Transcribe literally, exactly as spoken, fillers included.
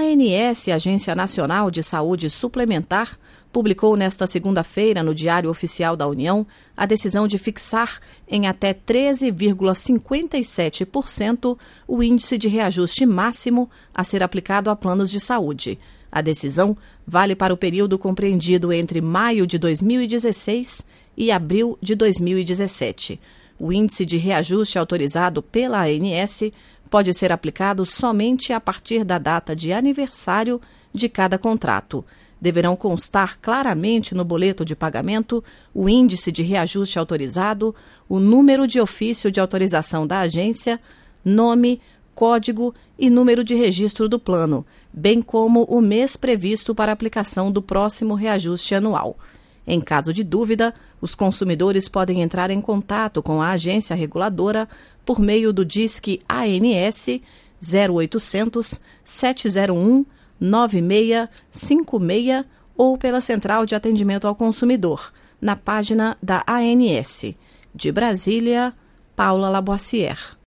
A ANS, Agência Nacional de Saúde Suplementar, publicou nesta segunda-feira no Diário Oficial da União a decisão de fixar em até treze vírgula cinquenta e sete por cento o índice de reajuste máximo a ser aplicado a planos de saúde. A decisão vale para o período compreendido entre maio de dois mil e dezesseis e abril de dois mil e dezessete. O índice de reajuste autorizado pela A N S pode ser aplicado somente a partir da data de aniversário de cada contrato. Deverão constar claramente no boleto de pagamento o índice de reajuste autorizado, o número de ofício de autorização da agência, nome, código e número de registro do plano, bem como o mês previsto para aplicação do próximo reajuste anual. Em caso de dúvida, os consumidores podem entrar em contato com a agência reguladora por meio do Disque A N S zero oitocentos, sete zero um, nove seis cinco seis ou pela Central de Atendimento ao Consumidor, na página da A N S. De Brasília, Paula Laboissière.